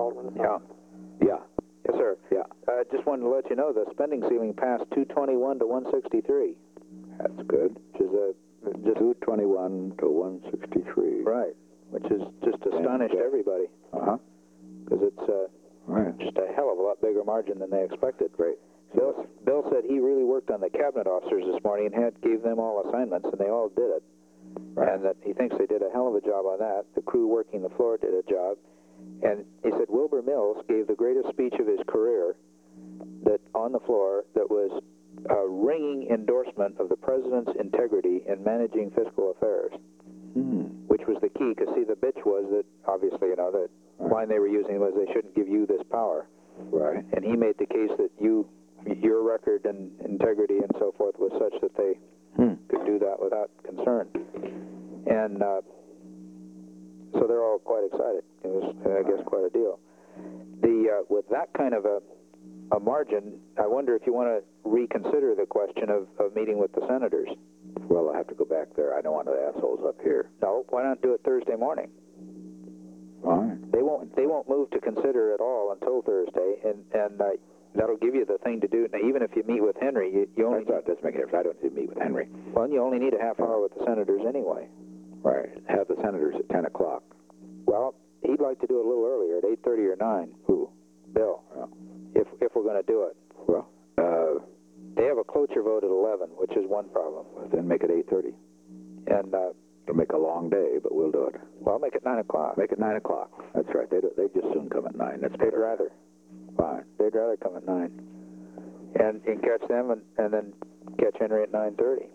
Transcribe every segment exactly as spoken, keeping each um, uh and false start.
Alderman. Yeah. Yeah. Yes, sir. Yeah. I uh, just wanted to let you know the spending ceiling passed two twenty-one to one sixty-three. That's good. Which is a just two twenty-one to one sixty-three. right, which is just astonished And, uh, everybody Uh-huh. because it's uh, Right. just a hell of a lot bigger margin than they expected. Great. Bill, Bill said he really worked on the cabinet officers this morning and had gave them all assignments, and they all did it. Right. And that he thinks they did a hell of a job on that. The crew working the floor did a job. And he said Wilbur Mills gave the greatest speech of his career that on the floor that was a ringing endorsement of the president's integrity in managing fiscal affairs, Hmm. which was the key. Because, see, the bitch was that, obviously, you know, the Right. line they were using was they shouldn't give you this power. Right. And he made the case that you, your record and integrity and so forth was such that they Hmm. could do that without concern. And uh, so they're all quite excited. It was, I guess, quite a deal. The uh, with that kind of a, a margin, I wonder if you want to reconsider the question of, of meeting with the senators. Well, I have to go back there. I don't want the assholes up here. No, why not do it Thursday morning? Fine. They won't. They won't move to consider it all until Thursday, and and uh, that'll give you the thing to do. Now, even if you meet with Henry, you, you only That's not, doesn't make a difference. I don't need to meet with Henry. well, you only need a half hour with the senators anyway. Right. Have the senators at ten o'clock. Well, he'd like to do it a little earlier, at eight thirty or nine. Who? Bill, Well, if if we're going to do it. well uh, They have a cloture vote at eleven, which is one problem. then make it eight thirty. And, uh, It'll make a long day, but we'll do it. well, make it nine o'clock. Make it nine o'clock. That's right. They they just soon come at nine. That's They'd better. rather. Fine. They'd rather come at nine. And, and catch them and, and then catch Henry at nine thirty.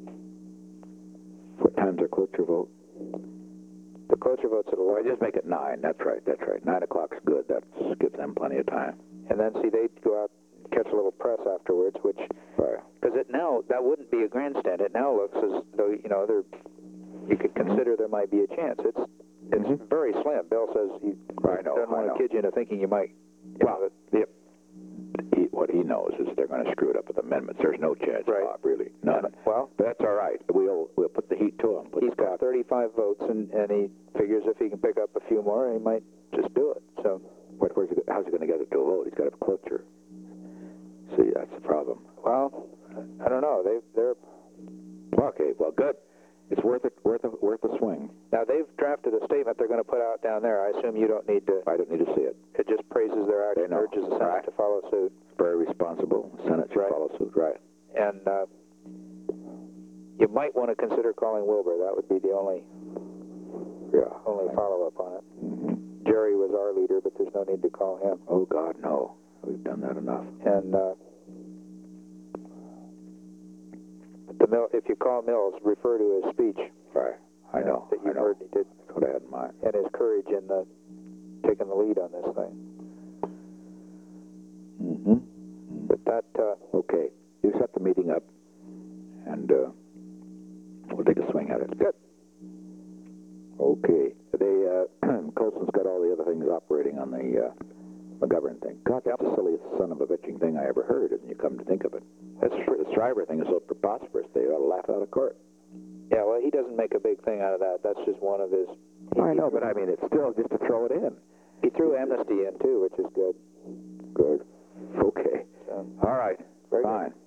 What time's our cloture vote? The cloture vote's at Well, eleven. just make it nine. That's right. That's right. Nine o'clock's good. That gives them plenty of time. And then, see, they'd go out and catch a little press afterwards, which, Right. because it now, that wouldn't be a grandstand. It now looks as though, you know, there, you could consider there might be a chance. It's it's Mhm. very slim. Bill says he I know, doesn't I want know. to kid you into thinking you might, you Well, know, that- yep. He, what he knows is they're going to screw it up with amendments. There's no chance, Right. Bob, really. None. well, But that's all right. We'll we'll put the heat to him. Put he's the got thirty-five votes, and, and he figures if he can pick up a few more, he might just do it. So, What, where's he, how's he going to get it to a vote? He's got to have a cloture. See, that's the problem. well, I don't know. They they're Okay, well, good. It's worth it. Worth a, worth a swing. now they've drafted a statement they're going to put out down there. I assume you don't need to. I don't need to see it. It just praises their action, know. urges the Senate Right. to follow suit, Very responsible. Senate should Right. follow suit. Right. and uh, you might want to consider calling Wilbur. That would be the only Yeah. only follow-up on it. Mhm. Jerry was our leader, but there's no need to call him. Oh God, no. We've done that enough. And uh, the Mill, if you call Mills, refer to his speech Right. I know. that you I know. heard he did, That's what I had in mind. and his courage in the taking the lead on this thing. Mm-hmm. But that, uh, Okay. You set the meeting up, and uh, we'll take a swing at it. good. Okay. They, uh, Colson's got all the other things operating on the uh, McGovern thing. God, that's the silliest son of a bitching thing I ever heard, isn't you come to think of it. That's, the Shriver thing is so preposterous, they ought to laugh out of court. Yeah, well, he doesn't make a big thing out of that. That's just one of his. He, I he know, threw- but I mean, it's still just to throw it in. he threw amnesty in too, which is good. Good. Okay. So, All right. very good. Fine.